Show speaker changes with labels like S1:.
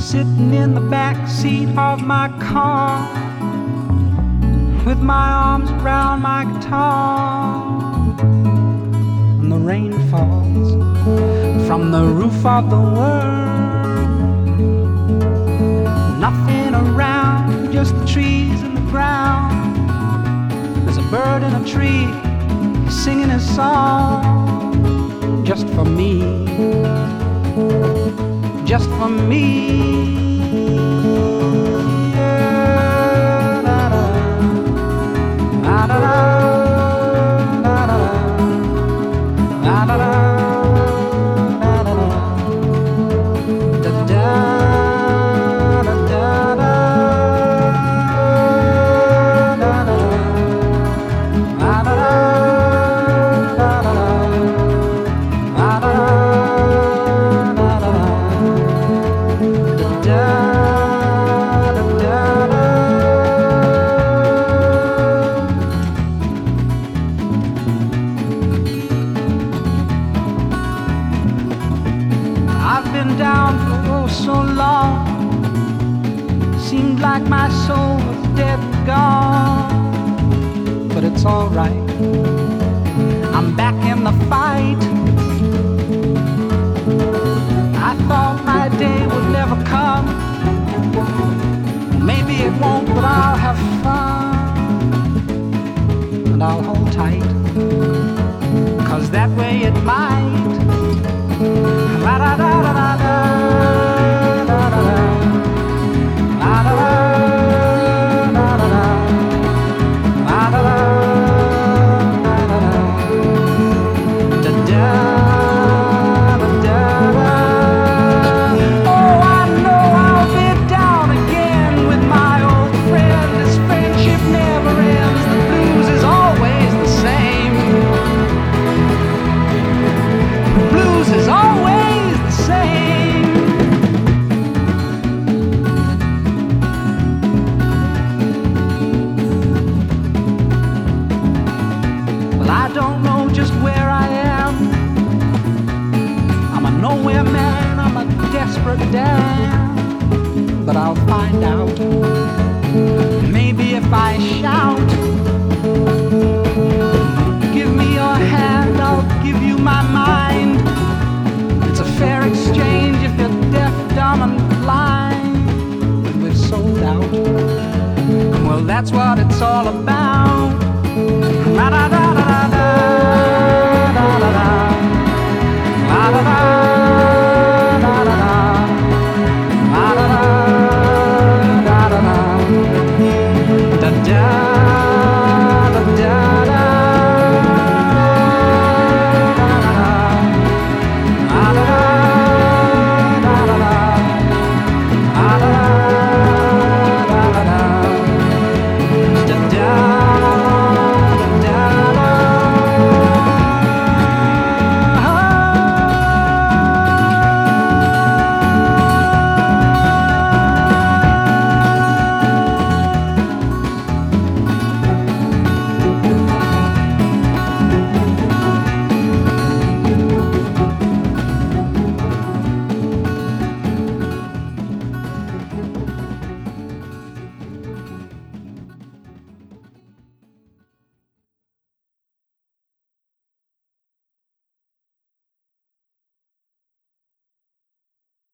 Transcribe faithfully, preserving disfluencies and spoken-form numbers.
S1: sitting in the back seat of my car with my arms around my guitar, and the rain falls from the roof of the world. Nothing around, just the trees and the ground. There's a bird in a tree singing his song just for me, just for me. I've been down for oh so long, seemed like my soul was dead and gone. But it's alright, I'm back in the fight. I thought my day would never come. Maybe it won't, but I'll have fun, and I'll hold tight, 'cause that way it might. La da da da da da da da la da da da da da la da da da da da da da. Oh, I know I'll be down again with my old friend. This friendship never ends. The blues is always the same. The blues is always the same. Well, I don't know just where I am. I'm a nowhere man, I'm a desperate dam. But I'll find out. Maybe if I shout, give me your hand, I'll give you my mind. It's a fair exchange if you're deaf, dumb, and blind. But we've sold out. Well, that's what it's all about.